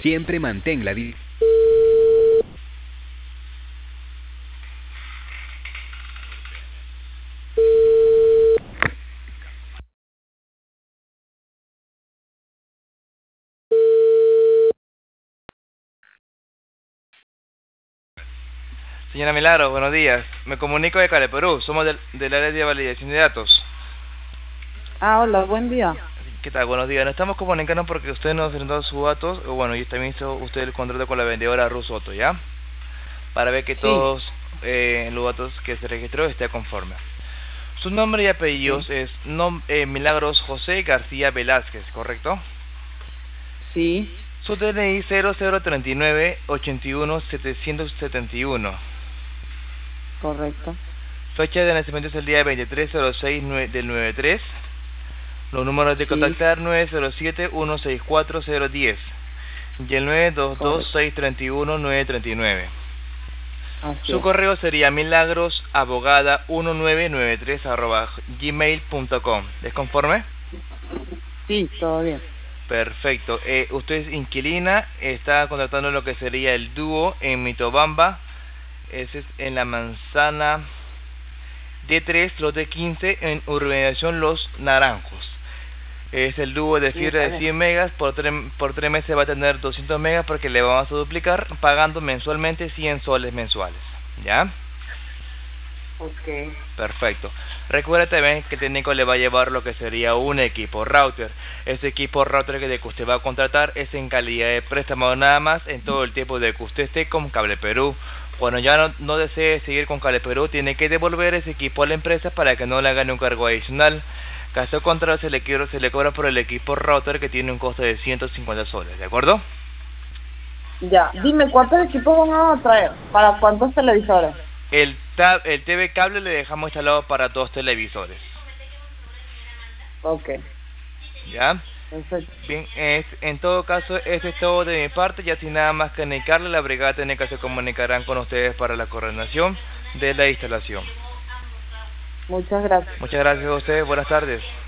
Siempre mantén la Señora Milagro, buenos días. Me comunico de Cale, Perú. Somos del área de validación de datos. Hola, buen día. ¿Qué tal? Buenos días. Nos estamos comunicando porque usted nos brindó sus datos. Bueno, y también hizo usted el contrato con la vendedora Rusoto, ¿ya? Para ver que Sí, todos los datos que se registró esté conforme. Su nombre y apellidos sí, es Milagros José García Velázquez, ¿correcto? sí, Su DNI 0039 81 771. correcto. Fecha de nacimiento es el día 2306 del 93. Los números de Sí, contactar 907-164-010 y el correcto. 922-631-939. Así Su es. correo sería milagrosabogada1993@gmail.com. ¿Es conforme? Sí, todo bien. Perfecto. Usted es inquilina, está contratando lo que sería el dúo en Mitobamba. Ese es en la manzana D3, lote 15, en urbanización Los Naranjos. Es el dúo de Sí, fibra está de bien. 100 megas, por 3 meses va a tener 200 megas porque le vamos a duplicar pagando mensualmente 100 soles mensuales. ¿Ya? Ok. Perfecto. Recuerda también que el técnico le va a llevar lo que sería un equipo router. Este equipo router que usted va a contratar es en calidad de préstamo nada más en todo el tiempo de que usted esté con Cable Perú. Cuando ya no desee seguir con Cable Perú, tiene que devolver ese equipo a la empresa para que no le hagan un cargo adicional. Caso contrario, se le cobra por el equipo router que tiene un costo de 150 soles, ¿de acuerdo? Ya, dime, ¿cuántos equipos van a traer? ¿Para cuántos televisores? El TV cable le dejamos instalado para 2 televisores. Ok, ¿Ya? perfecto. Bien, en todo caso, eso es todo de mi parte. Ya sin nada más que indicarle, la brigada técnica se comunicarán con ustedes para la coordinación de la instalación. Muchas gracias. Muchas gracias a ustedes. Buenas tardes.